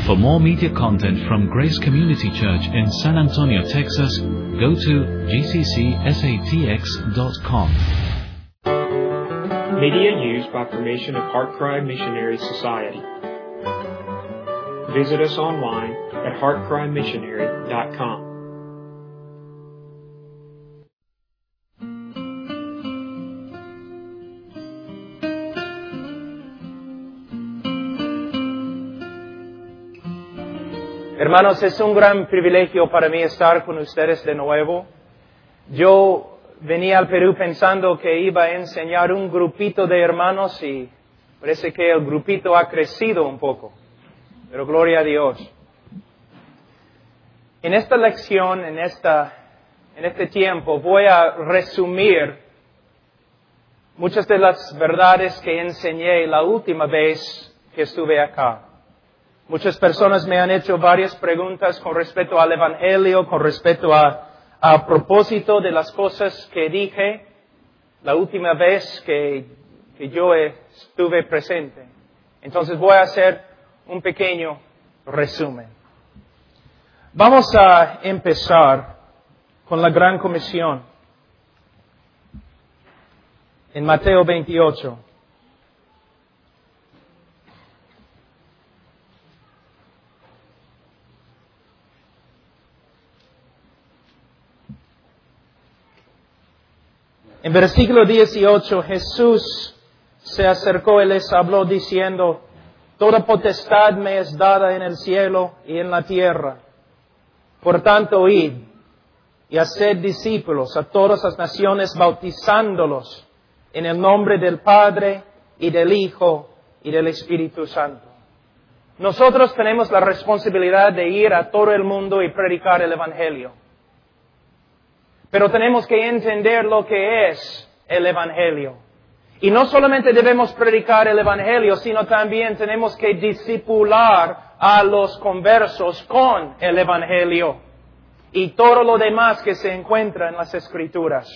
For more media content from Grace Community Church in San Antonio, Texas, go to gccsatx.com. Media used by permission of HeartCry Missionary Society. Visit us online at heartcrymissionary.com. Hermanos, es un gran privilegio para mí estar con ustedes de nuevo. Yo venía al Perú pensando que iba a enseñar un grupito de hermanos y parece que el grupito ha crecido un poco. Pero gloria a Dios. En esta lección, en este tiempo, voy a resumir muchas de las verdades que enseñé la última vez que estuve acá. Muchas personas me han hecho varias preguntas con respecto al Evangelio, con respecto a propósito de las cosas que dije la última vez que yo estuve presente. Entonces voy a hacer un pequeño resumen. Vamos a empezar con la Gran Comisión en Mateo 28. En versículo 18, Jesús se acercó y les habló diciendo: Toda potestad me es dada en el cielo y en la tierra. Por tanto, id y haced discípulos a todas las naciones, bautizándolos en el nombre del Padre y del Hijo y del Espíritu Santo. Nosotros tenemos la responsabilidad de ir a todo el mundo y predicar el Evangelio. Pero tenemos que entender lo que es el Evangelio. Y no solamente debemos predicar el Evangelio, sino también tenemos que discipular a los conversos con el Evangelio y todo lo demás que se encuentra en las Escrituras.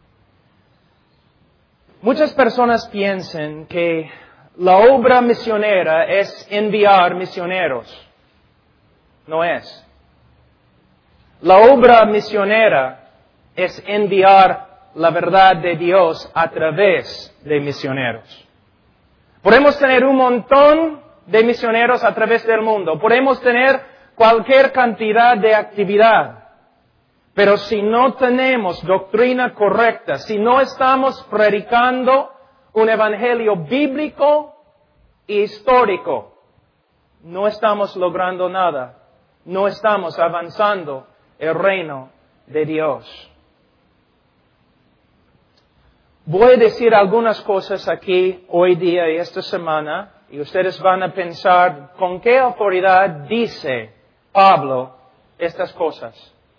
Muchas personas piensan que la obra misionera es enviar misioneros. No es. La obra misionera es enviar la verdad de Dios a través de misioneros. Podemos tener un montón de misioneros a través del mundo. Podemos tener cualquier cantidad de actividad. Pero si no tenemos doctrina correcta, si no estamos predicando un evangelio bíblico e histórico, no estamos logrando nada. No estamos avanzando el reino de Dios. Voy a decir algunas cosas aquí hoy día y esta semana, y ustedes van a pensar con qué autoridad dice Pablo estas cosas.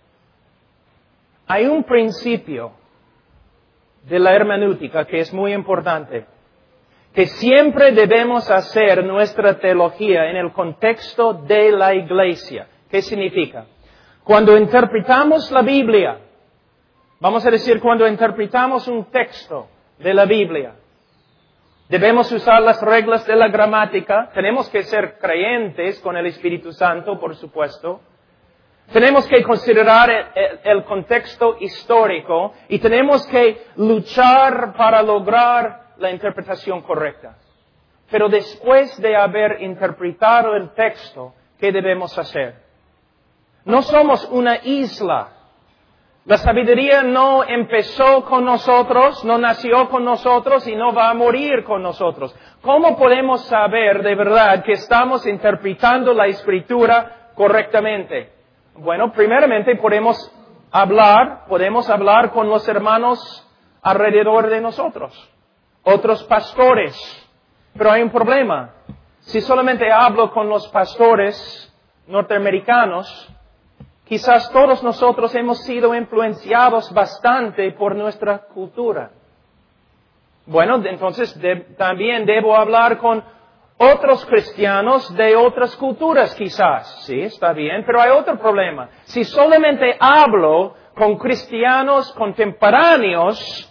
Hay un principio de la hermenéutica que es muy importante, que siempre debemos hacer nuestra teología en el contexto de la iglesia. ¿Qué significa? Cuando interpretamos la Biblia, vamos a decir, cuando interpretamos un texto de la Biblia, debemos usar las reglas de la gramática, tenemos que ser creyentes con el Espíritu Santo, por supuesto, tenemos que considerar el contexto histórico y tenemos que luchar para lograr la interpretación correcta. Pero después de haber interpretado el texto, ¿qué debemos hacer? No somos una isla. La sabiduría no empezó con nosotros, no nació con nosotros y no va a morir con nosotros. ¿Cómo podemos saber de verdad que estamos interpretando la Escritura correctamente? Bueno, primeramente podemos hablar con los hermanos alrededor de nosotros, otros pastores. Pero hay un problema. Si solamente hablo con los pastores norteamericanos, quizás todos nosotros hemos sido influenciados bastante por nuestra cultura. Bueno, entonces también debo hablar con otros cristianos de otras culturas quizás. Sí, está bien, pero hay otro problema. Si solamente hablo con cristianos contemporáneos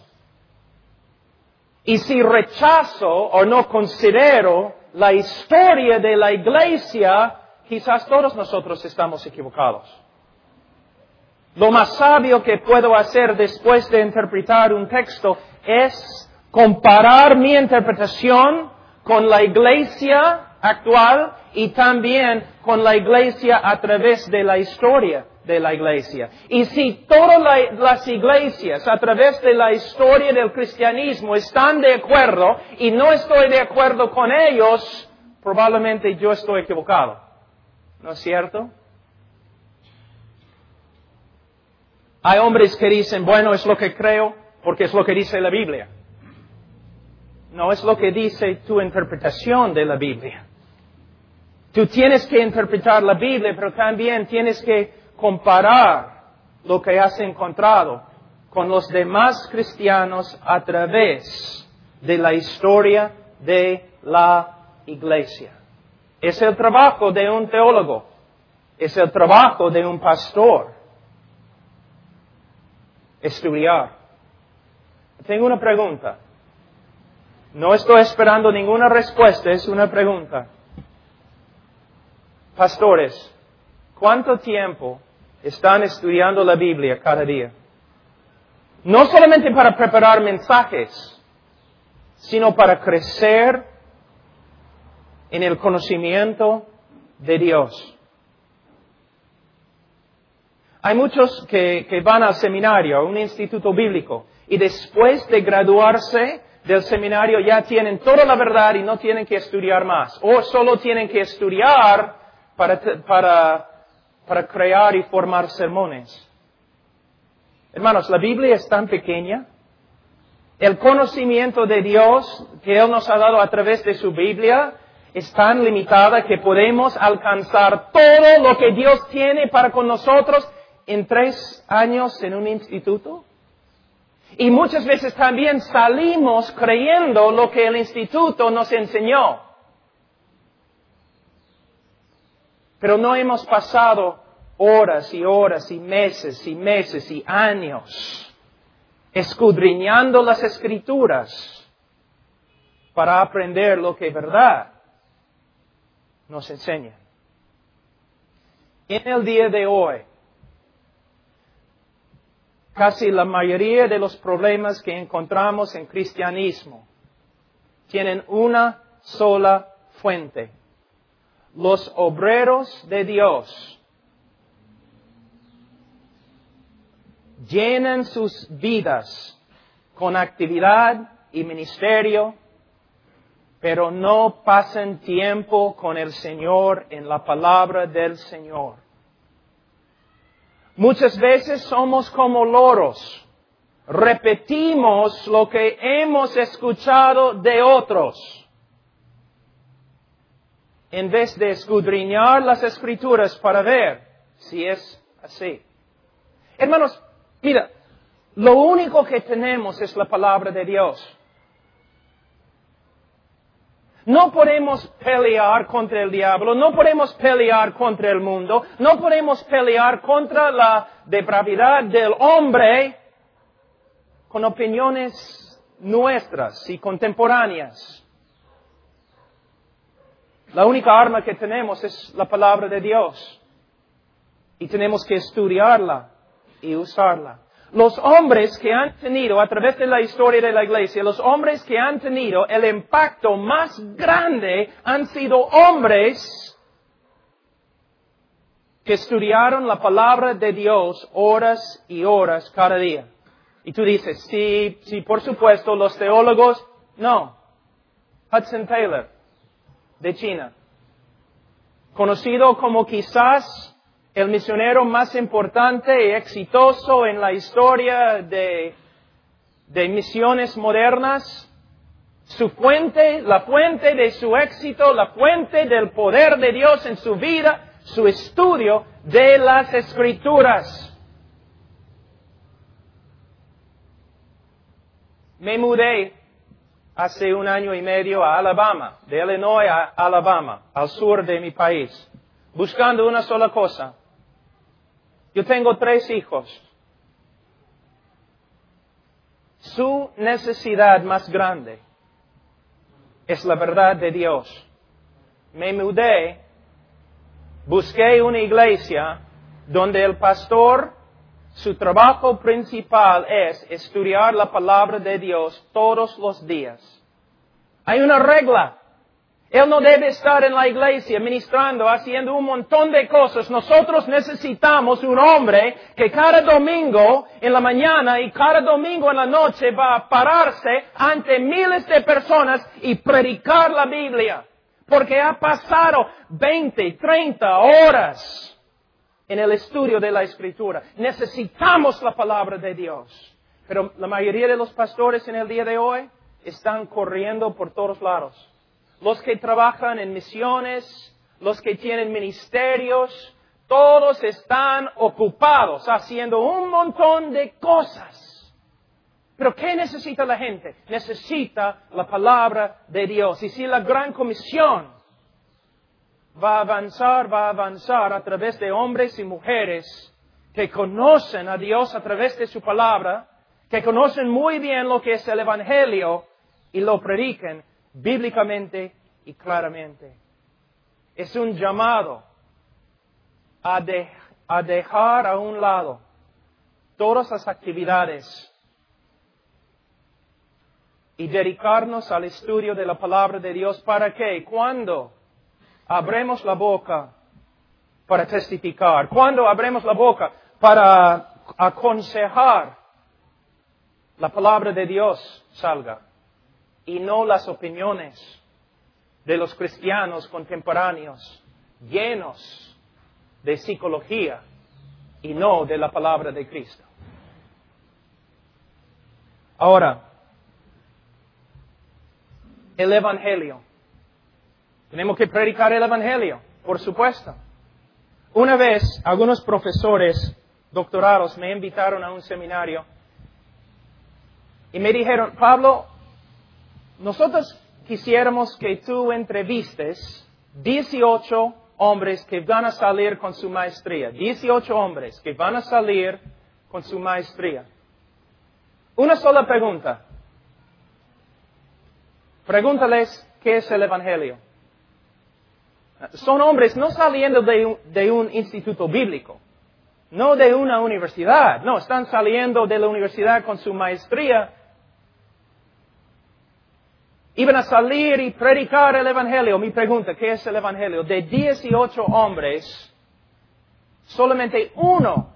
y si rechazo o no considero la historia de la iglesia, quizás todos nosotros estamos equivocados. Lo más sabio que puedo hacer después de interpretar un texto es comparar mi interpretación con la iglesia actual y también con la iglesia a través de la historia de la iglesia. Y si todas las iglesias a través de la historia del cristianismo están de acuerdo y no estoy de acuerdo con ellos, probablemente yo estoy equivocado. ¿No es cierto? Hay hombres que dicen, bueno, es lo que creo porque es lo que dice la Biblia. No es lo que dice tu interpretación de la Biblia. Tú tienes que interpretar la Biblia, pero también tienes que comparar lo que has encontrado con los demás cristianos a través de la historia de la iglesia. Es el trabajo de un teólogo. Es el trabajo de un pastor. Estudiar. Tengo una pregunta. No estoy esperando ninguna respuesta, es una pregunta. Pastores, ¿cuánto tiempo están estudiando la Biblia cada día? No solamente para preparar mensajes, sino para crecer en el conocimiento de Dios. Hay muchos que van al seminario, a un instituto bíblico, y después de graduarse del seminario ya tienen toda la verdad y no tienen que estudiar más. O solo tienen que estudiar para crear y formar sermones. Hermanos, la Biblia es tan pequeña. El conocimiento de Dios que Él nos ha dado a través de su Biblia es tan limitada que podemos alcanzar todo lo que Dios tiene para con nosotros en 3 años en un instituto. Y muchas veces también salimos creyendo lo que el instituto nos enseñó. Pero no hemos pasado horas y horas y meses y años escudriñando las Escrituras para aprender lo que verdad nos enseña. En el día de hoy, casi la mayoría de los problemas que encontramos en cristianismo tienen una sola fuente. Los obreros de Dios llenan sus vidas con actividad y ministerio, pero no pasan tiempo con el Señor en la palabra del Señor. Muchas veces somos como loros. Repetimos lo que hemos escuchado de otros, en vez de escudriñar las Escrituras para ver si es así. Hermanos, mira, lo único que tenemos es la palabra de Dios. No podemos pelear contra el diablo, no podemos pelear contra el mundo, no podemos pelear contra la depravidad del hombre con opiniones nuestras y contemporáneas. La única arma que tenemos es la palabra de Dios y tenemos que estudiarla y usarla. Los hombres que han tenido, a través de la historia de la iglesia, los hombres que han tenido el impacto más grande han sido hombres que estudiaron la palabra de Dios horas y horas cada día. Y tú dices, sí, por supuesto, los teólogos, no. Hudson Taylor, de China, conocido como quizás el misionero más importante y exitoso en la historia de misiones modernas. Su fuente, la fuente de su éxito, la fuente del poder de Dios en su vida, su estudio de las Escrituras. Me mudé hace 1 año y medio a Alabama, de Illinois a Alabama, al sur de mi país, buscando una sola cosa. Yo tengo 3 hijos. Su necesidad más grande es la verdad de Dios. Me mudé busqué una iglesia donde el pastor, su trabajo principal es estudiar la palabra de Dios todos los días. Hay una regla. Él no debe estar en la iglesia ministrando, haciendo un montón de cosas. Nosotros necesitamos un hombre que cada domingo en la mañana y cada domingo en la noche va a pararse ante miles de personas y predicar la Biblia. Porque ha pasado 20, 30 horas en el estudio de la Escritura. Necesitamos la palabra de Dios. Pero la mayoría de los pastores en el día de hoy están corriendo por todos lados. Los que trabajan en misiones, los que tienen ministerios, todos están ocupados haciendo un montón de cosas. Pero ¿qué necesita la gente? Necesita la palabra de Dios. Y si la Gran Comisión va a avanzar a través de hombres y mujeres que conocen a Dios a través de su palabra, que conocen muy bien lo que es el Evangelio y lo prediquen bíblicamente y claramente. Es un llamado a dejar a un lado todas las actividades y dedicarnos al estudio de la palabra de Dios. ¿Para qué? Cuando abremos la boca para testificar, cuando abremos la boca para aconsejar, la palabra de Dios salga y no las opiniones de los cristianos contemporáneos llenos de psicología y no de la palabra de Cristo. Ahora, el Evangelio. Tenemos que predicar el Evangelio, por supuesto. Una vez, algunos profesores doctorados me invitaron a un seminario y me dijeron, Pablo, nosotros quisiéramos que tú entrevistes 18 hombres que van a salir con su maestría. 18 hombres que van a salir con su maestría. Una sola pregunta. Pregúntales qué es el Evangelio. Son hombres no saliendo de un instituto bíblico, no de una universidad, no, están saliendo de la universidad con su maestría. Iban a salir y predicar el Evangelio. Mi pregunta, ¿qué es el Evangelio? De 18 hombres, solamente uno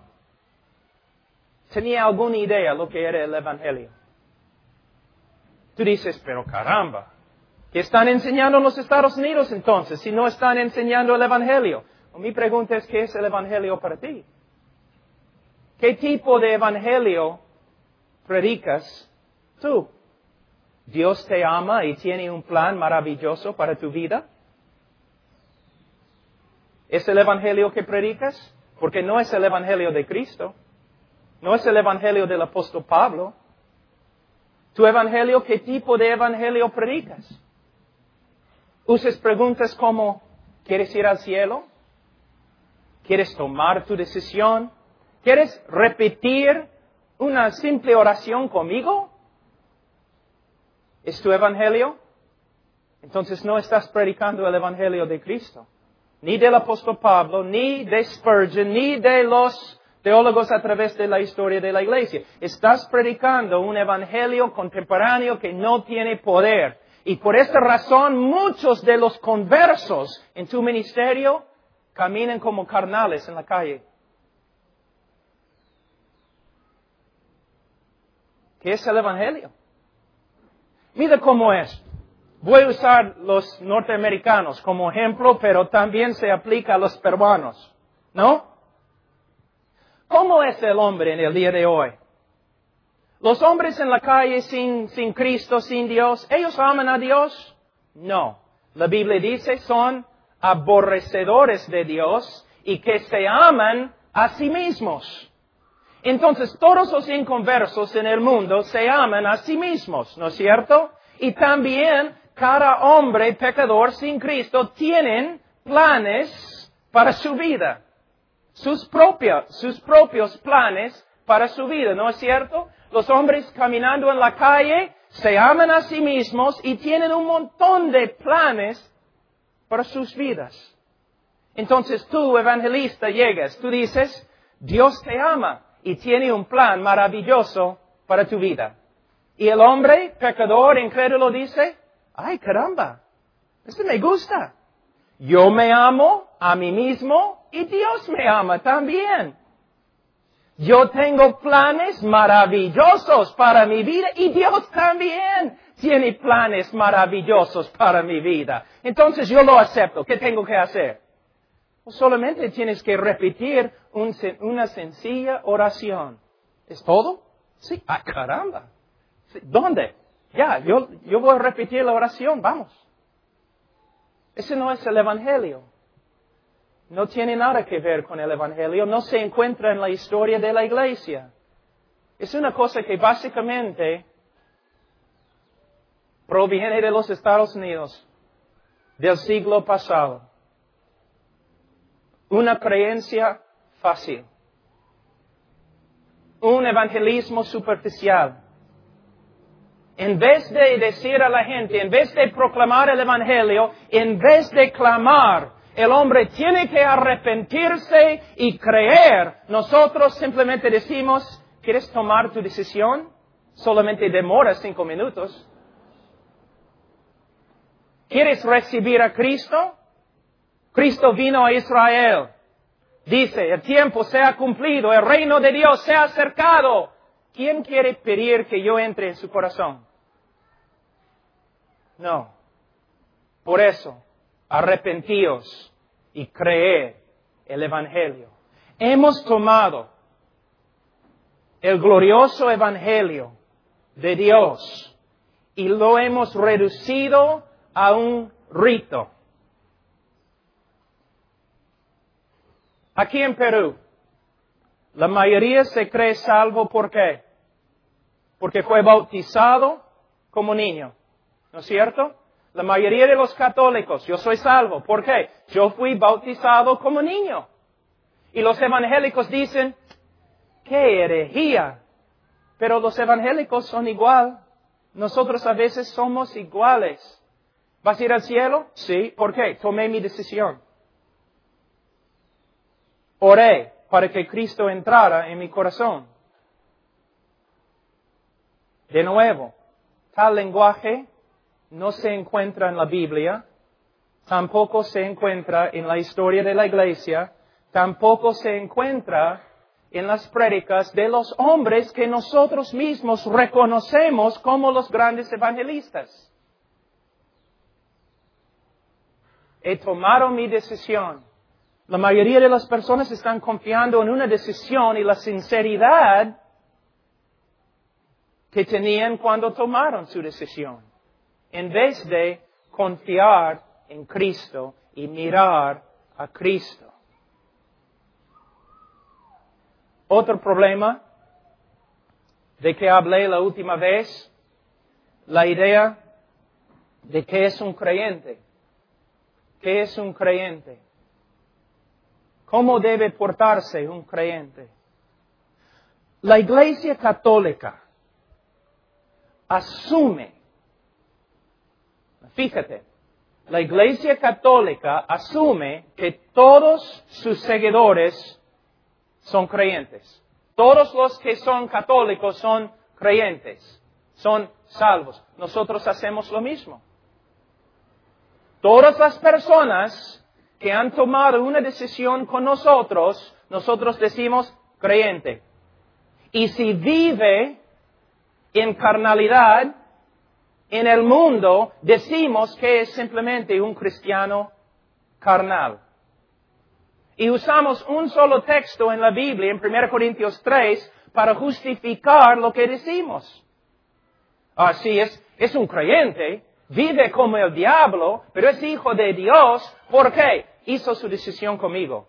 tenía alguna idea de lo que era el Evangelio. Tú dices, pero caramba, ¿qué están enseñando en los Estados Unidos entonces si no están enseñando el Evangelio? Mi pregunta es, ¿qué es el Evangelio para ti? ¿Qué tipo de Evangelio predicas tú? ¿Dios te ama y tiene un plan maravilloso para tu vida? ¿Es el Evangelio que predicas? Porque no es el Evangelio de Cristo. No es el Evangelio del apóstol Pablo. ¿Tu Evangelio, qué tipo de Evangelio predicas? ¿Usas preguntas como, ¿quieres ir al cielo? ¿Quieres tomar tu decisión? ¿Quieres repetir una simple oración conmigo? ¿Es tu Evangelio? Entonces no estás predicando el Evangelio de Cristo. Ni del apóstol Pablo, ni de Spurgeon, ni de los teólogos a través de la historia de la iglesia. Estás predicando un Evangelio contemporáneo que no tiene poder. Y por esta razón muchos de los conversos en tu ministerio caminan como carnales en la calle. ¿Qué es el Evangelio? Mira cómo es. Voy a usar los norteamericanos como ejemplo, pero también se aplica a los peruanos, ¿no? ¿Cómo es el hombre en el día de hoy? Los hombres en la calle sin Cristo, sin Dios, ¿ellos aman a Dios? No. La Biblia dice son aborrecedores de Dios y que se aman a sí mismos. Entonces todos los inconversos en el mundo se aman a sí mismos, ¿no es cierto? Y también cada hombre pecador sin Cristo tienen planes para su vida. Sus propios planes para su vida, ¿no es cierto? Los hombres caminando en la calle se aman a sí mismos y tienen un montón de planes para sus vidas. Entonces tú, evangelista, llegas, tú dices, Dios te ama y tiene un plan maravilloso para tu vida. Y el hombre, pecador, incrédulo, dice, ay, caramba, esto me gusta. Yo me amo a mí mismo y Dios me ama también. Yo tengo planes maravillosos para mi vida y Dios también tiene planes maravillosos para mi vida. Entonces yo lo acepto. ¿Qué tengo que hacer? Pues solamente tienes que repetir una sencilla oración. ¿Es todo? Sí. Ah, caramba. Sí. ¿Dónde? Ya, yo voy a repetir la oración. Vamos. Ese no es el Evangelio. No tiene nada que ver con el Evangelio. No se encuentra en la historia de la Iglesia. Es una cosa que básicamente proviene de los Estados Unidos, del siglo pasado. Una creencia fácil. Un evangelismo superficial. En vez de decir a la gente, en vez de proclamar el Evangelio, en vez de clamar, el hombre tiene que arrepentirse y creer. Nosotros simplemente decimos, ¿quieres tomar tu decisión? Solamente demora 5 minutos. ¿Quieres recibir a Cristo? Cristo vino a Israel. Dice, el tiempo se ha cumplido, el reino de Dios se ha acercado. ¿Quién quiere pedir que yo entre en su corazón? No. Por eso, arrepentíos y creed el Evangelio. Hemos tomado el glorioso Evangelio de Dios y lo hemos reducido a un rito. Aquí en Perú, la mayoría se cree salvo, ¿por qué? Porque fue bautizado como niño, ¿no es cierto? La mayoría de los católicos, yo soy salvo, ¿por qué? Yo fui bautizado como niño. Y los evangélicos dicen, ¡qué herejía! Pero los evangélicos son igual. Nosotros a veces somos iguales. ¿Vas a ir al cielo? Sí. ¿Por qué? Tomé mi decisión. Oré para que Cristo entrara en mi corazón. De nuevo, tal lenguaje no se encuentra en la Biblia, tampoco se encuentra en la historia de la Iglesia, tampoco se encuentra en las prédicas de los hombres que nosotros mismos reconocemos como los grandes evangelistas. He tomado mi decisión. La mayoría de las personas están confiando en una decisión y la sinceridad que tenían cuando tomaron su decisión, en vez de confiar en Cristo y mirar a Cristo. Otro problema de que hablé la última vez, la idea de qué es un creyente. ¿Qué es un creyente? ¿Cómo debe portarse un creyente? La Iglesia Católica asume, fíjate, la Iglesia Católica asume que todos sus seguidores son creyentes. Todos los que son católicos son creyentes, son salvos. Nosotros hacemos lo mismo. Todas las personas que han tomado una decisión con nosotros, nosotros decimos creyente. Y si vive en carnalidad en el mundo, decimos que es simplemente un cristiano carnal. Y usamos un solo texto en la Biblia, en 1 Corintios 3, para justificar lo que decimos. Así es un creyente, vive como el diablo, pero es hijo de Dios. ¿Por qué? Hizo su decisión conmigo.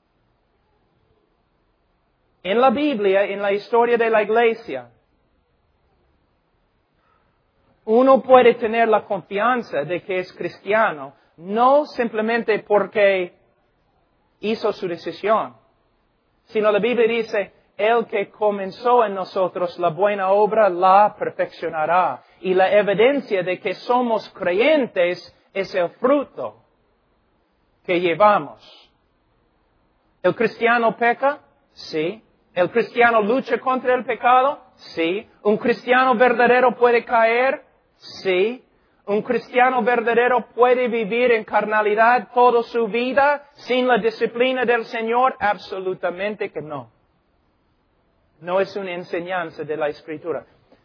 En la Biblia, en la historia de la Iglesia, uno puede tener la confianza de que es cristiano, no simplemente porque hizo su decisión, sino la Biblia dice, el que comenzó en nosotros la buena obra la perfeccionará. Y la evidencia de que somos creyentes es el fruto que llevamos. ¿El cristiano peca? Sí. ¿El cristiano lucha contra el pecado? Sí. ¿Un cristiano verdadero puede caer? Sí. ¿Un cristiano verdadero puede vivir en carnalidad toda su vida sin la disciplina del Señor? Absolutamente que no. No es una enseñanza de la Escritura.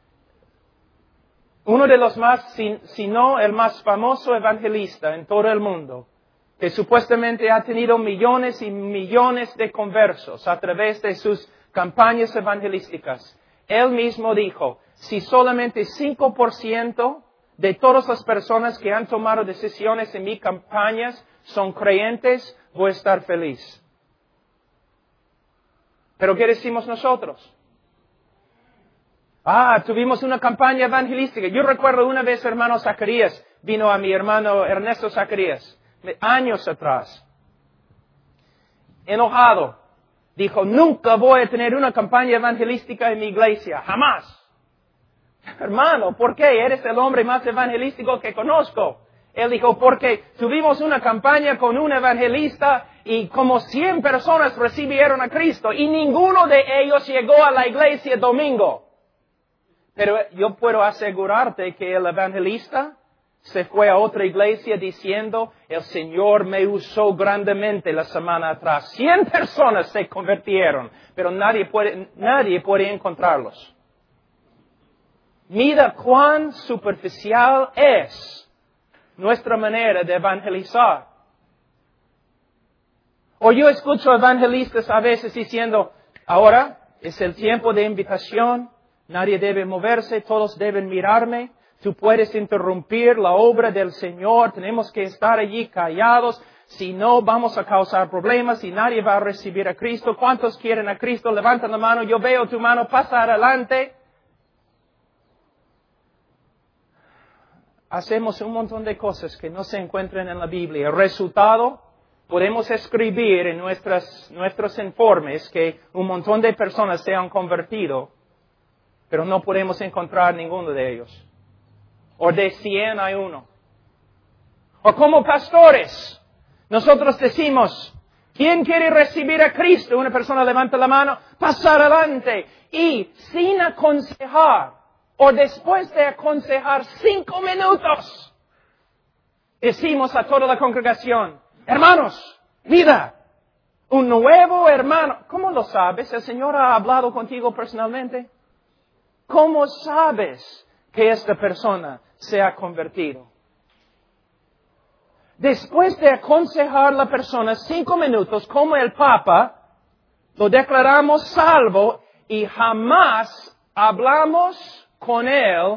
Uno de los más, si no el más famoso evangelista en todo el mundo, que supuestamente ha tenido millones y millones de conversos a través de sus campañas evangelísticas, él mismo dijo, si solamente 5% de todas las personas que han tomado decisiones en mis campañas son creyentes, voy a estar feliz. ¿Pero qué decimos nosotros? Tuvimos una campaña evangelística. Yo recuerdo una vez, hermano Zacarías, vino a mi hermano Ernesto Zacarías, años atrás. Enojado. Dijo, nunca voy a tener una campaña evangelística en mi iglesia. Jamás. Hermano, ¿por qué? Eres el hombre más evangelístico que conozco. Él dijo, porque tuvimos una campaña con un evangelista y como 100 personas recibieron a Cristo y ninguno de ellos llegó a la iglesia domingo. Pero yo puedo asegurarte que el evangelista se fue a otra iglesia diciendo, el Señor me usó grandemente la semana atrás. 100 personas se convirtieron, pero nadie puede encontrarlos. Mira cuán superficial es nuestra manera de evangelizar. O yo escucho evangelistas a veces diciendo, ahora es el tiempo de invitación, nadie debe moverse, todos deben mirarme, tú puedes interrumpir la obra del Señor, tenemos que estar allí callados, si no vamos a causar problemas y nadie va a recibir a Cristo. ¿Cuántos quieren a Cristo? Levanta la mano, yo veo tu mano, pasa adelante. Hacemos un montón de cosas que no se encuentran en la Biblia. El resultado, podemos escribir en nuestros informes que un montón de personas se han convertido, pero no podemos encontrar ninguno de ellos. O de 100 hay uno. O como pastores, nosotros decimos, ¿quién quiere recibir a Cristo? Una persona levanta la mano, pasa adelante. Y sin aconsejar, o después de aconsejar 5 minutos, decimos a toda la congregación, hermanos, mira, un nuevo hermano. ¿Cómo lo sabes? ¿El Señor ha hablado contigo personalmente? ¿Cómo sabes que esta persona se ha convertido? Después de aconsejar a la persona 5 minutos, como el Papa, lo declaramos salvo y jamás hablamos con él,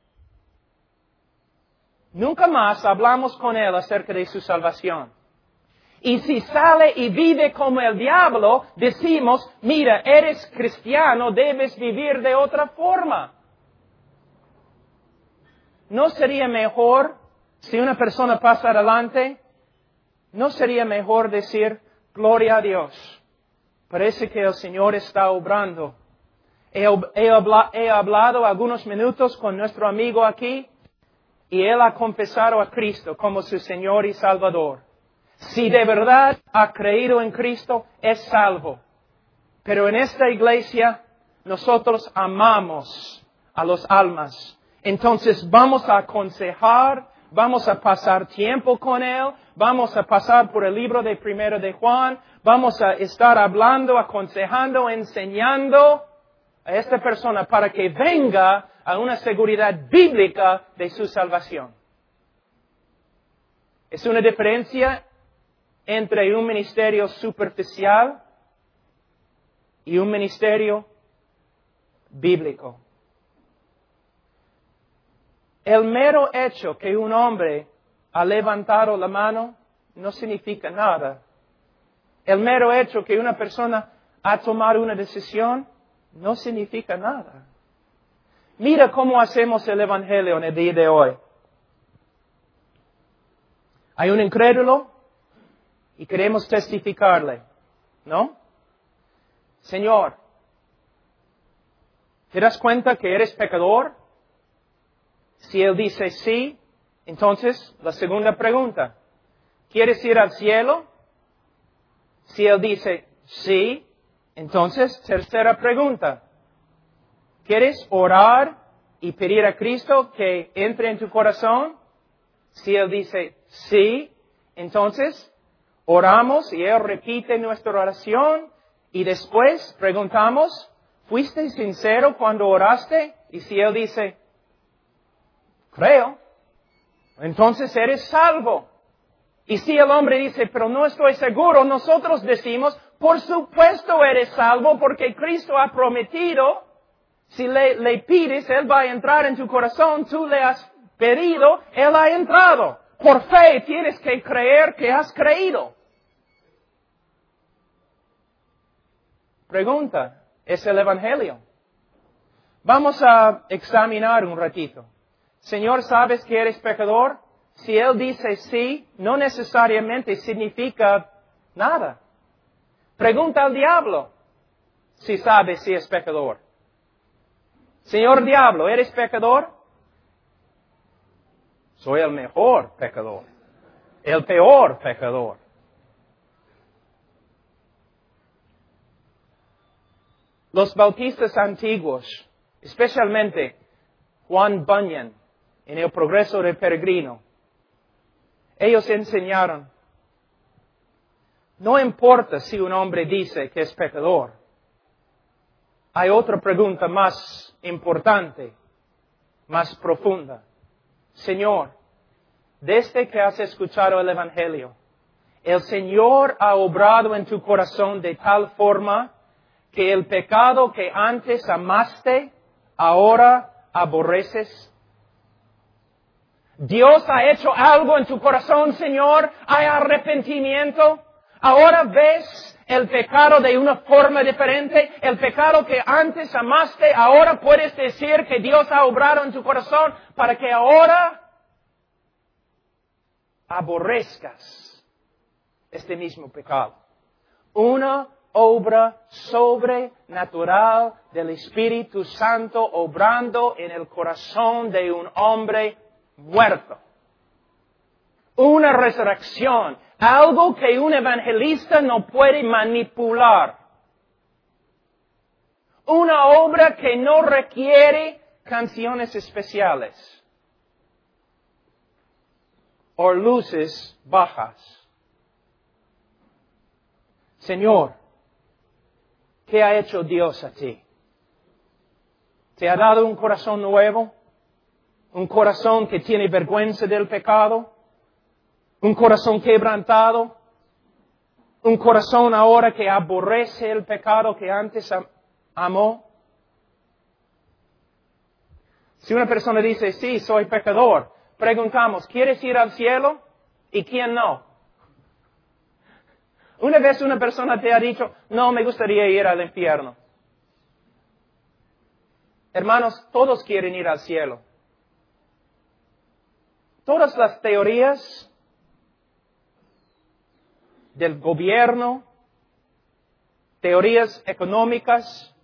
nunca más hablamos con él acerca de su salvación. Y si sale y vive como el diablo, decimos, mira, eres cristiano, debes vivir de otra forma. ¿No sería mejor, si una persona pasa adelante, no sería mejor decir, gloria a Dios, parece que el Señor está obrando? He hablado algunos minutos con nuestro amigo aquí y él ha confesado a Cristo como su Señor y Salvador. Si de verdad ha creído en Cristo, es salvo. Pero en esta iglesia nosotros amamos a los almas. Entonces vamos a aconsejar, vamos a pasar tiempo con él, vamos a pasar por el libro de 1 de Juan, vamos a estar hablando, aconsejando, enseñando a esta persona para que venga a una seguridad bíblica de su salvación. Es una diferencia entre un ministerio superficial y un ministerio bíblico. El mero hecho que un hombre ha levantado la mano no significa nada. El mero hecho que una persona ha tomado una decisión no significa nada. Mira cómo hacemos el Evangelio en el día de hoy. Hay un incrédulo y queremos testificarle, ¿no? Señor, ¿te das cuenta que eres pecador? Si él dice sí, entonces la segunda pregunta, ¿quieres ir al cielo? Si él dice sí, entonces, tercera pregunta. ¿Quieres orar y pedir a Cristo que entre en tu corazón? Si él dice sí, entonces oramos y él repite nuestra oración y después preguntamos, ¿fuiste sincero cuando oraste? Y si él dice, creo, entonces eres salvo. Y si el hombre dice, pero no estoy seguro, nosotros decimos, por supuesto eres salvo porque Cristo ha prometido, si le pides, Él va a entrar en tu corazón, tú le has pedido, Él ha entrado. Por fe tienes que creer que has creído. Pregunta, ¿es el Evangelio? Vamos a examinar un ratito. Señor, ¿sabes que eres pecador? Si Él dice sí, no necesariamente significa nada. Pregunta al diablo si sabe si es pecador. Señor diablo, ¿eres pecador? Soy el mejor pecador. El peor pecador. Los bautistas antiguos, especialmente Juan Bunyan, en el Progreso del Peregrino, ellos enseñaron, no importa si un hombre dice que es pecador. Hay otra pregunta más importante, más profunda. Señor, desde que has escuchado el Evangelio, el Señor ha obrado en tu corazón de tal forma que el pecado que antes amaste, ahora aborreces. Dios ha hecho algo en tu corazón, Señor. Hay arrepentimiento. Ahora ves el pecado de una forma diferente. El pecado que antes amaste, ahora puedes decir que Dios ha obrado en tu corazón para que ahora aborrezcas este mismo pecado. Una obra sobrenatural del Espíritu Santo obrando en el corazón de un hombre muerto. Una resurrección, algo que un evangelista no puede manipular. Una obra que no requiere canciones especiales o luces bajas. Señor, ¿qué ha hecho Dios a ti? ¿Te ha dado un corazón nuevo? ¿Un corazón que tiene vergüenza del pecado? ¿Un corazón quebrantado? ¿Un corazón ahora que aborrece el pecado que antes amó? Si una persona dice, sí, soy pecador, preguntamos, ¿quieres ir al cielo? ¿Y quién no? Una vez una persona te ha dicho, no, me gustaría ir al infierno. Hermanos, todos quieren ir al cielo. Todas las teorías del gobierno, teorías económicas,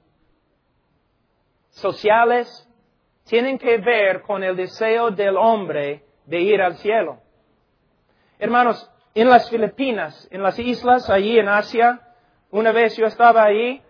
sociales, tienen que ver con el deseo del hombre de ir al cielo. Hermanos, en las Filipinas, en las islas, allí en Asia, una vez yo estaba ahí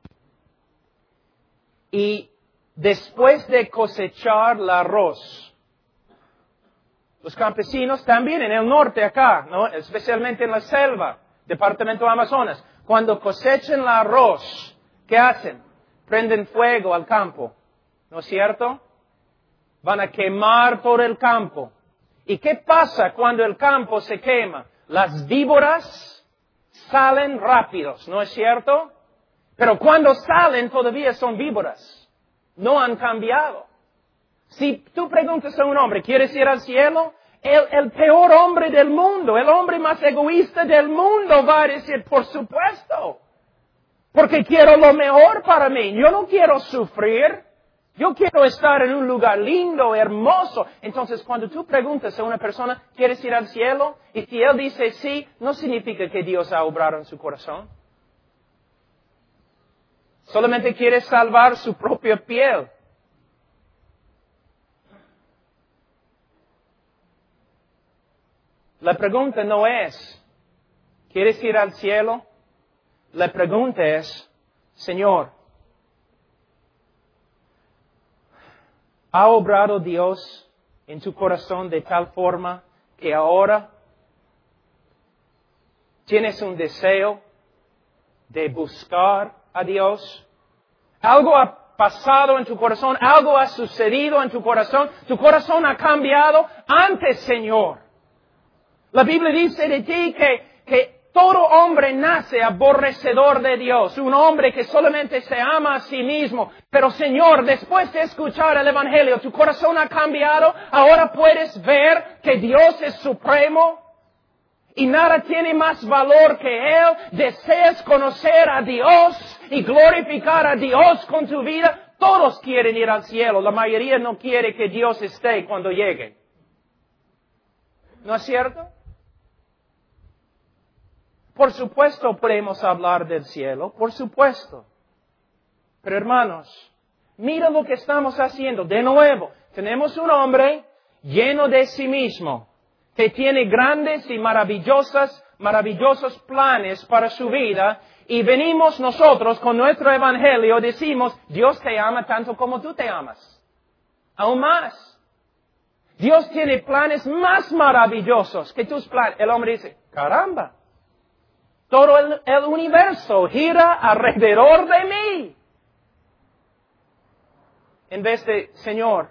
y después de cosechar el arroz, los campesinos también en el norte acá, ¿no? Especialmente en la selva, departamento Amazonas, cuando cosechan el arroz, ¿qué hacen? Prenden fuego al campo, ¿no es cierto? Van a quemar todo el campo. ¿Y qué pasa cuando el campo se quema? Las víboras salen rápidos, ¿no es cierto? Pero cuando salen todavía son víboras. No han cambiado. Si tú preguntas a un hombre, ¿quieres ir al cielo? El peor hombre del mundo, el hombre más egoísta del mundo va a decir, por supuesto. Porque quiero lo mejor para mí. Yo no quiero sufrir. Yo quiero estar en un lugar lindo, hermoso. Entonces, cuando tú preguntas a una persona, ¿quieres ir al cielo? Y si él dice sí, no significa que Dios ha obrado en su corazón. Solamente quiere salvar su propia piel. La pregunta no es, ¿quieres ir al cielo? La pregunta es, Señor, ¿ha obrado Dios en tu corazón de tal forma que ahora tienes un deseo de buscar a Dios? ¿Algo ha pasado en tu corazón? ¿Algo ha sucedido en tu corazón? ¿Tu corazón ha cambiado? Antes, Señor, la Biblia dice de ti que todo hombre nace aborrecedor de Dios, un hombre que solamente se ama a sí mismo. Pero Señor, después de escuchar el Evangelio, tu corazón ha cambiado. Ahora puedes ver que Dios es supremo y nada tiene más valor que Él. Deseas conocer a Dios y glorificar a Dios con tu vida. Todos quieren ir al cielo. La mayoría no quiere que Dios esté cuando llegue. ¿No es cierto? Por supuesto podemos hablar del cielo, por supuesto. Pero hermanos, mira lo que estamos haciendo. De nuevo, tenemos un hombre lleno de sí mismo, que tiene grandes y maravillosos planes para su vida, y venimos nosotros con nuestro evangelio, decimos, Dios te ama tanto como tú te amas. Aún más. Dios tiene planes más maravillosos que tus planes. El hombre dice, caramba. Todo el universo gira alrededor de mí. En vez de, Señor,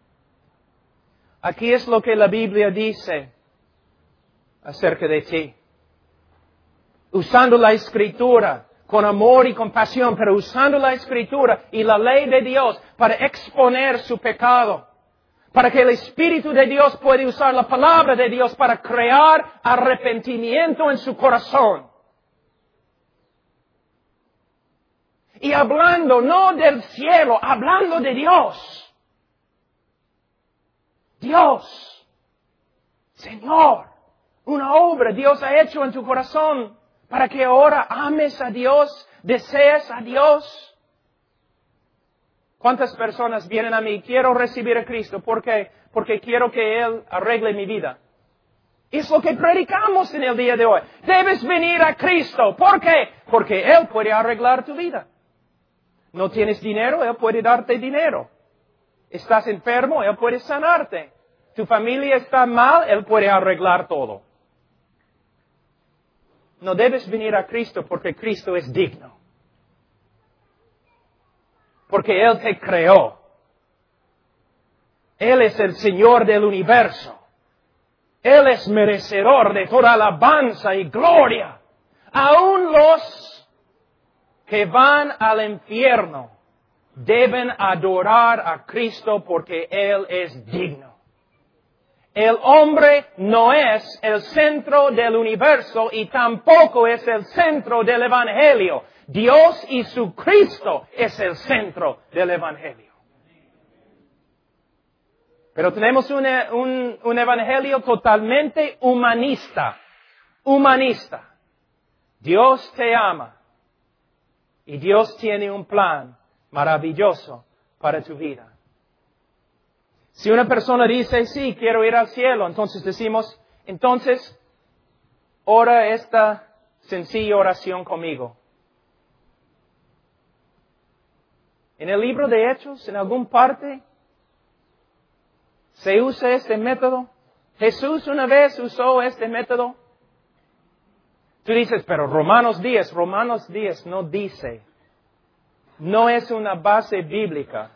aquí es lo que la Biblia dice acerca de ti. Usando la Escritura con amor y compasión, pero usando la Escritura y la ley de Dios para exponer su pecado. Para que el Espíritu de Dios pueda usar la palabra de Dios para crear arrepentimiento en su corazón. Y hablando no del cielo, hablando de Dios. Dios, Señor, una obra Dios ha hecho en tu corazón para que ahora ames a Dios, desees a Dios. ¿Cuántas personas vienen a mí? Quiero recibir a Cristo. ¿Por qué? Porque quiero que Él arregle mi vida. Es lo que predicamos en el día de hoy. Debes venir a Cristo. ¿Por qué? Porque Él puede arreglar tu vida. No tienes dinero, Él puede darte dinero. Estás enfermo, Él puede sanarte. Tu familia está mal, Él puede arreglar todo. No debes venir a Cristo porque Cristo es digno. Porque Él te creó. Él es el Señor del universo. Él es merecedor de toda alabanza y gloria. Aún los que van al infierno deben adorar a Cristo porque Él es digno. El hombre no es el centro del universo y tampoco es el centro del Evangelio. Dios y su Cristo es el centro del Evangelio. Pero tenemos un Evangelio totalmente humanista. Humanista. Dios te ama. Y Dios tiene un plan maravilloso para tu vida. Si una persona dice, sí, quiero ir al cielo, entonces decimos, entonces, ora esta sencilla oración conmigo. En el libro de Hechos, en alguna parte, se usa este método. Jesús una vez usó este método. Tú dices, pero Romanos 10 no dice, no es una base bíblica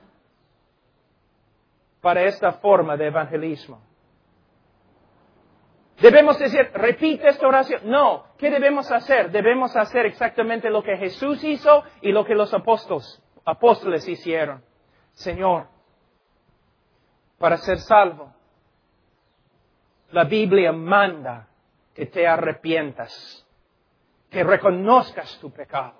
para esta forma de evangelismo. Debemos decir, repite esta oración. No, ¿qué debemos hacer? Debemos hacer exactamente lo que Jesús hizo y lo que los apóstoles hicieron. Señor, para ser salvo, la Biblia manda que te arrepientas. Que reconozcas tu pecado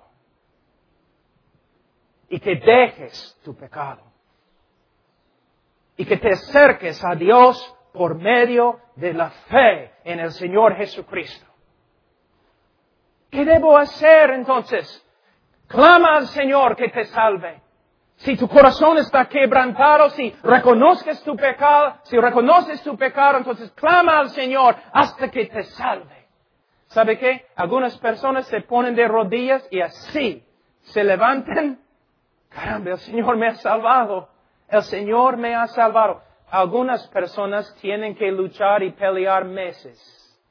y que dejes tu pecado y que te acerques a Dios por medio de la fe en el Señor Jesucristo. ¿Qué debo hacer entonces? Clama al Señor que te salve. Si tu corazón está quebrantado, si reconoces tu pecado, entonces clama al Señor hasta que te salve. ¿Sabe qué? Algunas personas se ponen de rodillas y así se levantan. Caramba, el Señor me ha salvado. El Señor me ha salvado. Algunas personas tienen que luchar y pelear meses.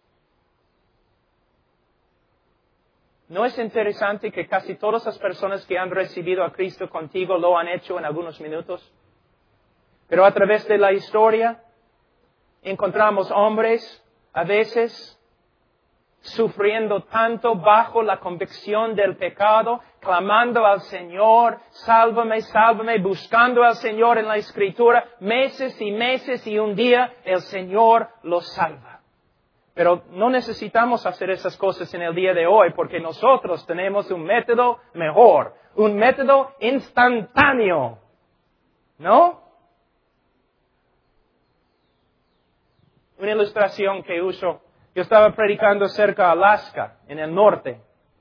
¿No es interesante que casi todas las personas que han recibido a Cristo contigo lo han hecho en algunos minutos? Pero a través de la historia encontramos hombres a veces sufriendo tanto bajo la convicción del pecado, clamando al Señor, sálvame, sálvame, buscando al Señor en la Escritura, meses y meses, y un día el Señor los salva. Pero no necesitamos hacer esas cosas en el día de hoy, porque nosotros tenemos un método mejor, un método instantáneo, ¿no? Una ilustración que uso. Yo estaba predicando cerca de Alaska, en el norte.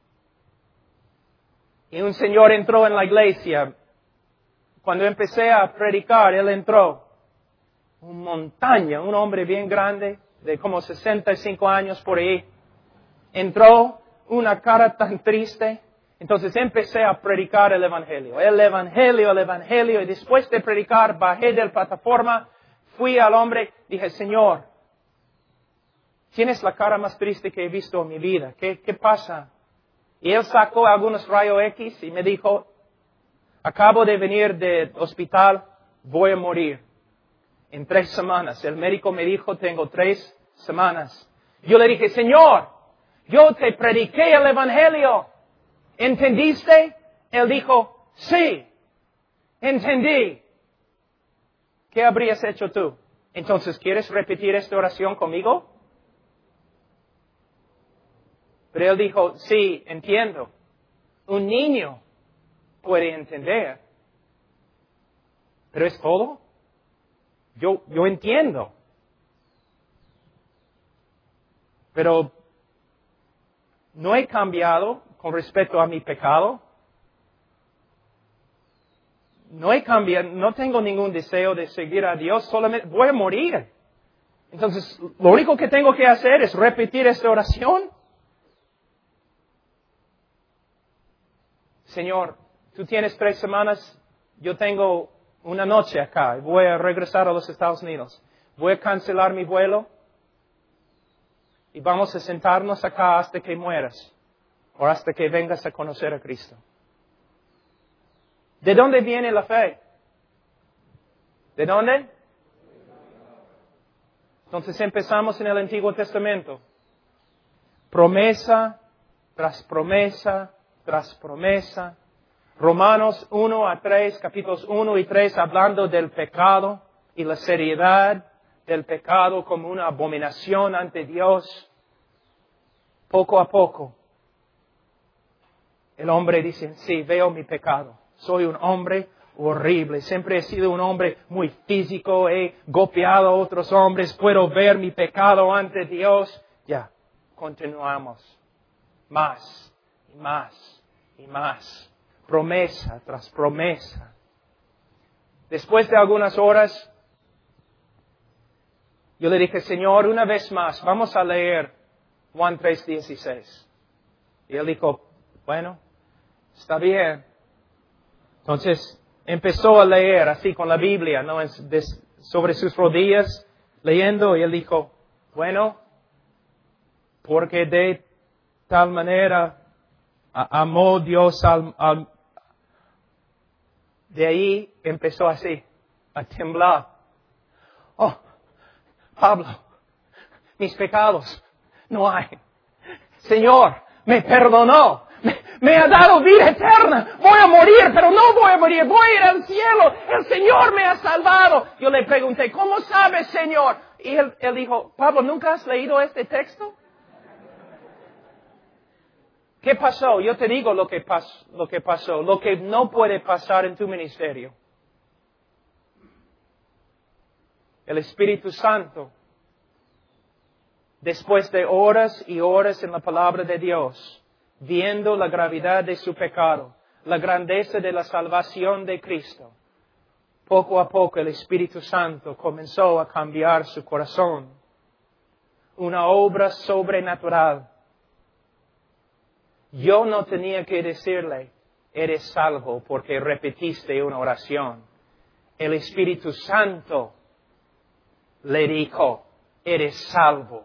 Y un señor entró en la iglesia. Cuando empecé a predicar, él entró. Una montaña, un hombre bien grande, de como 65 años por ahí. Entró, una cara tan triste. Entonces empecé a predicar el Evangelio. El Evangelio. Y después de predicar, bajé de la plataforma, fui al hombre, dije, Señor, tienes la cara más triste que he visto en mi vida. ¿Qué pasa? Y él sacó algunos rayos X y me dijo, acabo de venir del hospital, voy a morir en 3 semanas. El médico me dijo, tengo 3 semanas. Yo le dije, Señor, yo te prediqué el Evangelio. ¿Entendiste? Él dijo, sí, entendí. ¿Qué habrías hecho tú? Entonces, ¿quieres repetir esta oración conmigo? Pero él dijo, sí, entiendo. Un niño puede entender. ¿Pero es todo? Yo entiendo. Pero no he cambiado con respecto a mi pecado. No he cambiado, no tengo ningún deseo de seguir a Dios, solamente voy a morir. Entonces, lo único que tengo que hacer es repetir esta oración. Señor, tú tienes 3 semanas, yo tengo una noche acá y voy a regresar a los Estados Unidos. Voy a cancelar mi vuelo y vamos a sentarnos acá hasta que mueras o hasta que vengas a conocer a Cristo. ¿De dónde viene la fe? ¿De dónde? Entonces empezamos en el Antiguo Testamento. Promesa tras promesa tras promesa. Romanos 1 a 3, capítulos 1 y 3, hablando del pecado y la seriedad del pecado como una abominación ante Dios. Poco a poco, el hombre dice, sí, veo mi pecado. Soy un hombre horrible. Siempre he sido un hombre muy físico. He golpeado a otros hombres. Puedo ver mi pecado ante Dios. Ya, continuamos. Más y más y más. Promesa tras promesa. Después de algunas horas, yo le dije, Señor, una vez más, vamos a leer Juan 3:16. Y él dijo, bueno, está bien. Entonces, empezó a leer así con la Biblia, ¿no? Sobre sus rodillas, leyendo, y él dijo, bueno, porque de tal manera amó Dios De ahí empezó así, a temblar. Oh, Pablo, mis pecados no hay. Señor, me perdonó. Me ha dado vida eterna. Voy a morir, pero no voy a morir. Voy a ir al cielo. El Señor me ha salvado. Yo le pregunté, ¿cómo sabes, Señor? Y él dijo, Pablo, ¿nunca has leído este texto? ¿Qué pasó? Yo te digo lo que pasó. Lo que no puede pasar en tu ministerio. El Espíritu Santo, después de horas y horas en la palabra de Dios, viendo la gravedad de su pecado, la grandeza de la salvación de Cristo, poco a poco el Espíritu Santo comenzó a cambiar su corazón. Una obra sobrenatural Yo no tenía que decirle, eres salvo porque repetiste una oración. El Espíritu Santo le dijo, eres salvo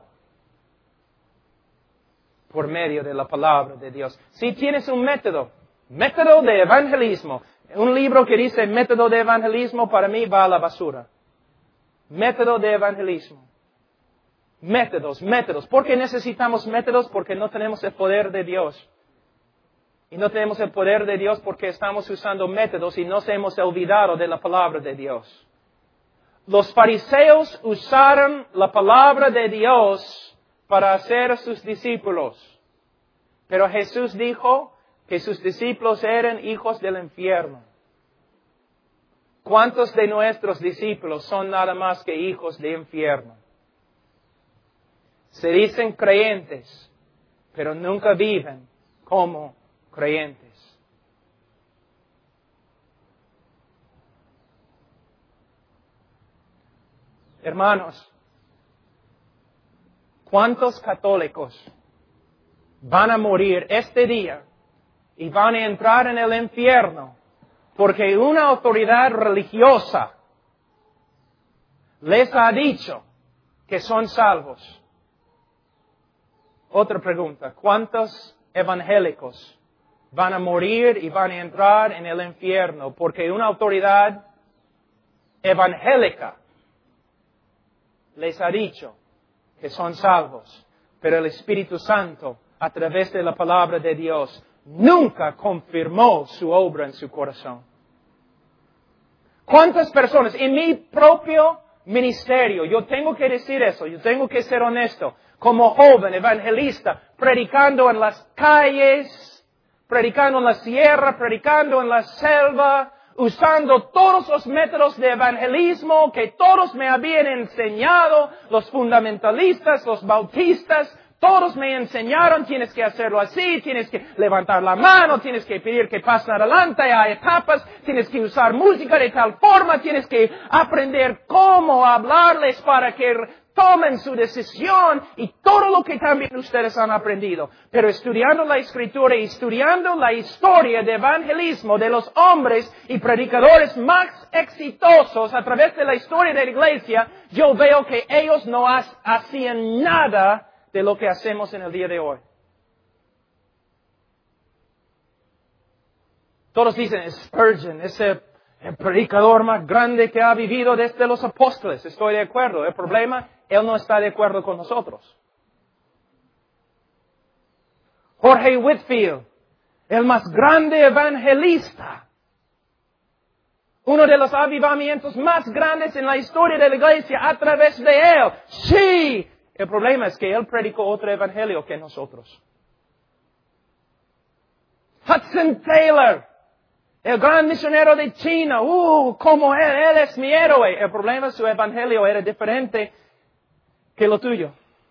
por medio de la palabra de Dios. Si tienes un método de evangelismo, un libro que dice método de evangelismo, para mí va a la basura. Método de evangelismo. Métodos. ¿Por qué necesitamos métodos? Porque no tenemos el poder de Dios. Y no tenemos el poder de Dios porque estamos usando métodos y nos hemos olvidado de la palabra de Dios. Los fariseos usaron la palabra de Dios para hacer a sus discípulos. Pero Jesús dijo que sus discípulos eran hijos del infierno. ¿Cuántos de nuestros discípulos son nada más que hijos del infierno? Se dicen creyentes, pero nunca viven como creyentes. Hermanos, ¿cuántos católicos van a morir este día y van a entrar en el infierno porque una autoridad religiosa les ha dicho que son salvos? Otra pregunta, ¿cuántos evangélicos van a morir y van a entrar en el infierno porque una autoridad evangélica les ha dicho que son salvos, pero el Espíritu Santo, a través de la palabra de Dios, nunca confirmó su obra en su corazón? ¿Cuántas personas en mi propio ministerio, yo tengo que decir eso, yo tengo que ser honesto, como joven evangelista, predicando en las calles, predicando en la sierra, predicando en la selva, usando todos los métodos de evangelismo que todos me habían enseñado, los fundamentalistas, los bautistas, todos me enseñaron, tienes que hacerlo así, tienes que levantar la mano, tienes que pedir que pasen adelante, hay etapas, tienes que usar música de tal forma, tienes que aprender cómo hablarles para que tomen su decisión y todo lo que también ustedes han aprendido. Pero estudiando la Escritura y estudiando la historia de evangelismo de los hombres y predicadores más exitosos a través de la historia de la iglesia, yo veo que ellos no hacían nada de lo que hacemos en el día de hoy. Todos dicen, Spurgeon, ese el predicador más grande que ha vivido desde los apóstoles. Estoy de acuerdo. El problema, él no está de acuerdo con nosotros. Jorge Whitfield, el más grande evangelista. Uno de los avivamientos más grandes en la historia de la iglesia a través de él. Sí. El problema es que él predicó otro evangelio que nosotros. Hudson Taylor, el gran misionero de China, como él es mi héroe. El problema es que su evangelio era diferente que lo tuyo.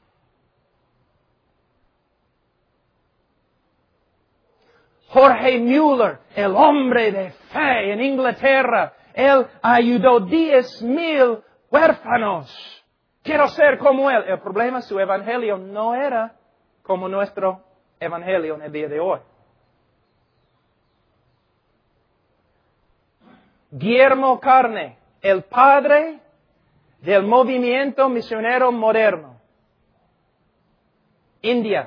Jorge Mueller, el hombre de fe en Inglaterra, él ayudó 10,000 huérfanos. Quiero ser como él. El problema es que su evangelio no era como nuestro evangelio en el día de hoy. Guillermo Carne, el padre del movimiento misionero moderno. India.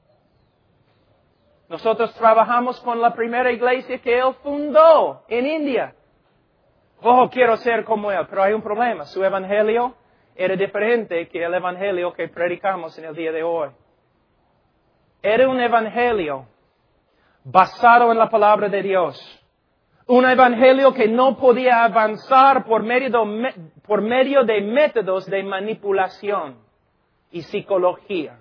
Nosotros trabajamos con la primera iglesia que él fundó en India. Quiero ser como él, pero hay un problema. Su evangelio era diferente que el evangelio que predicamos en el día de hoy. Era un evangelio basado en la palabra de Dios. Un evangelio que no podía avanzar por medio de métodos de manipulación y psicología.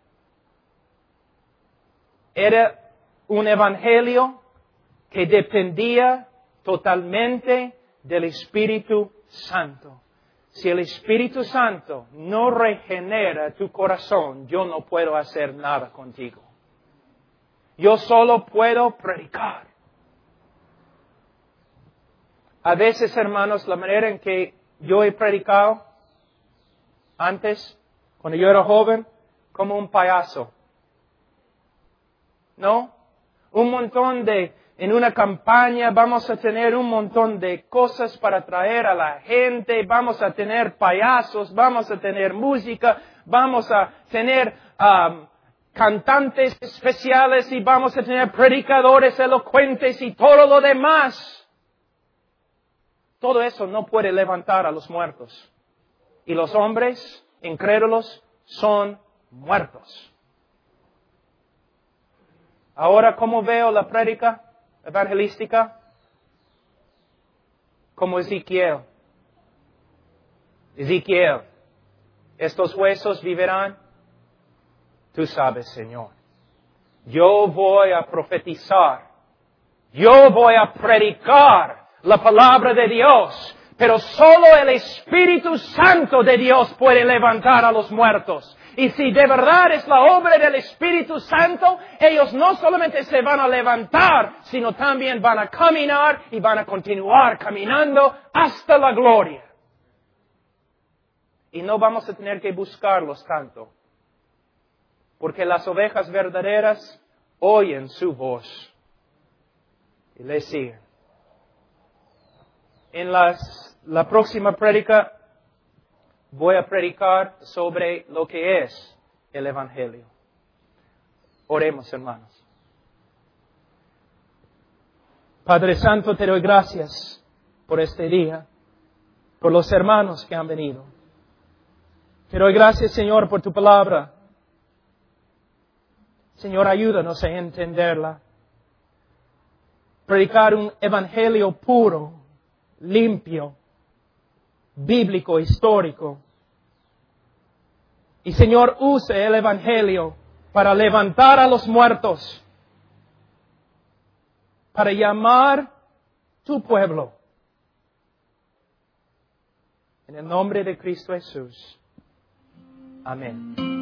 Era un evangelio que dependía totalmente del Espíritu Santo. Si el Espíritu Santo no regenera tu corazón, yo no puedo hacer nada contigo. Yo solo puedo predicar. A veces, hermanos, la manera en que yo he predicado antes, cuando yo era joven, como un payaso. ¿No? en una campaña vamos a tener un montón de cosas para atraer a la gente, vamos a tener payasos, vamos a tener música, vamos a tener cantantes especiales y vamos a tener predicadores elocuentes y todo lo demás. Todo eso no puede levantar a los muertos. Y los hombres incrédulos son muertos. Ahora, ¿cómo veo la prédica evangelística? Como Ezequiel. Ezequiel, ¿estos huesos vivirán? Tú sabes, Señor. Yo voy a profetizar. Yo voy a predicar la palabra de Dios. Pero solo el Espíritu Santo de Dios puede levantar a los muertos. Y si de verdad es la obra del Espíritu Santo, ellos no solamente se van a levantar, sino también van a caminar y van a continuar caminando hasta la gloria. Y no vamos a tener que buscarlos tanto. Porque las ovejas verdaderas oyen su voz y le siguen. En la próxima prédica voy a predicar sobre lo que es el Evangelio. Oremos, hermanos. Padre Santo, te doy gracias por este día, por los hermanos que han venido. Te doy gracias, Señor, por tu palabra. Señor, ayúdanos a entenderla. Predicar un evangelio puro, limpio, bíblico, histórico. Y Señor, use el evangelio para levantar a los muertos, para llamar tu pueblo. En el nombre de Cristo Jesús. Amén.